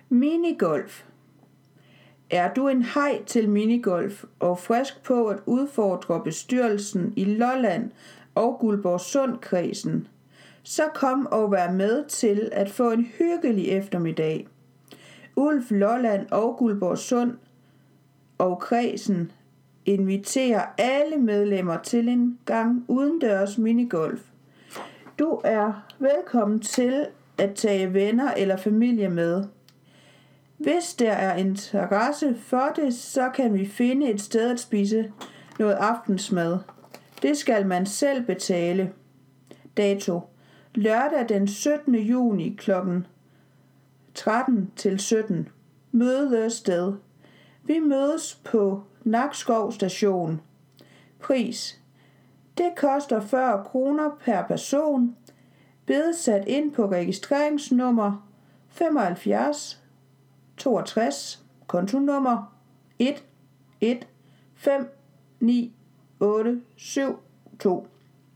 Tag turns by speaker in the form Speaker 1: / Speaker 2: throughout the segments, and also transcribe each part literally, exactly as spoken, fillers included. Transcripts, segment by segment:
Speaker 1: Minigolf. Er du en hej til minigolf og frisk på at udfordre bestyrelsen i Lolland og Guldborgsund-kredsen, så kom og vær med til at få en hyggelig eftermiddag. Ulf Lolland og Guldborgsund og kredsen inviterer alle medlemmer til en gang udendørs minigolf. Du er velkommen til at tage venner eller familie med. Hvis der er interesse for det, så kan vi finde et sted at spise noget aftensmad. Det skal man selv betale. Dato: lørdag den syttende juni kl. tretten til sytten. Mødested: vi mødes på Nakskov Station. Pris: det koster fyrre kroner per person. Bed sat ind på registreringsnummer femoghalvfjerds toogtres, kontonummer et et fem ni otte syv to.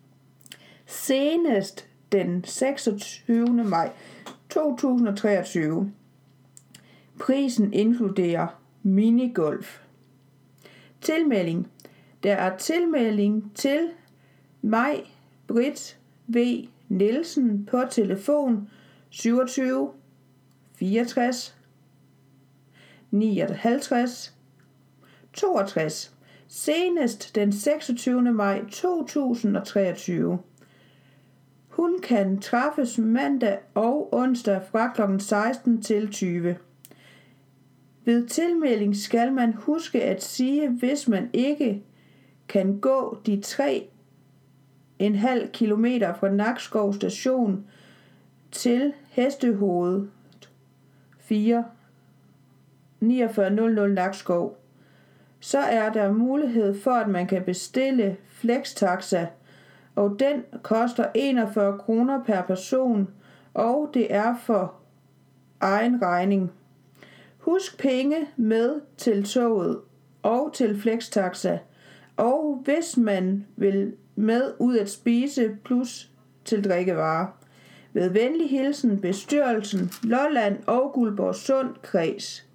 Speaker 1: Senest den seksogtyvende maj to tusind og treogtyve. Prisen inkluderer minigolf. Tilmelding: der er tilmelding til Maj-Britt V. Nielsen på telefon syvogtyve fireogtres nioghalvtreds toogtres. Senest den seksogtyvende maj to tusind og treogtyve. Hun kan træffes mandag og onsdag fra klokken seksten til tyve. Ved tilmelding skal man huske at sige, hvis man ikke kan gå de tre komma fem kilometer fra Nakskov Station til Hestehoved fire niogfyrre nul nul Nakskov. Så er der mulighed for, at man kan bestille flextaxa, og den koster enogfyrre kroner per person, og det er for egen regning. Husk penge med til toget og til flextaxa, og hvis man vil med ud at spise plus til drikkevarer. Ved venlig hilsen bestyrelsen Lolland og Guldborgsund Kreds.